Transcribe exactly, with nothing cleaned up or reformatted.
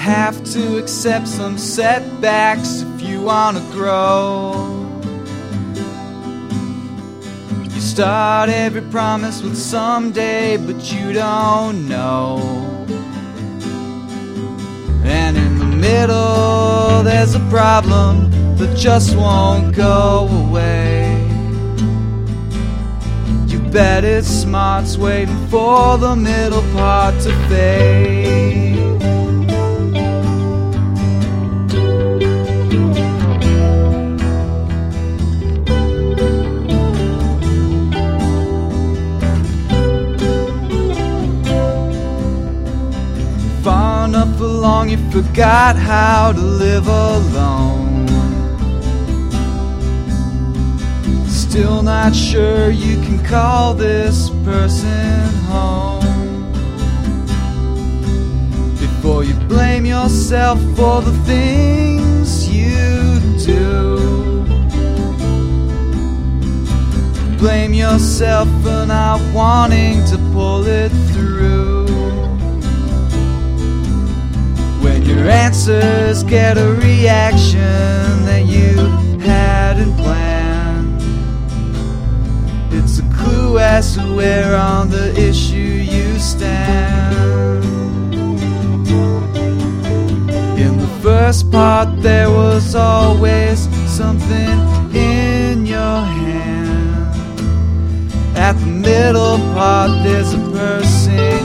have to accept some setbacks if you wanna grow. You start every promise with someday, but you don't know. And in the middle there's a problem that just won't go away. You bet it's smart's waiting for the middle part to fade. Far enough along you forgot how to live alone. Still not sure you can call this person home. Before you blame yourself for the things you do, blame yourself for not wanting to pull it through. When your answers get a reaction that you hadn't planned, it's a clue as to where on the issue you stand. In the first part there was always something in your hand. At the middle part there's a person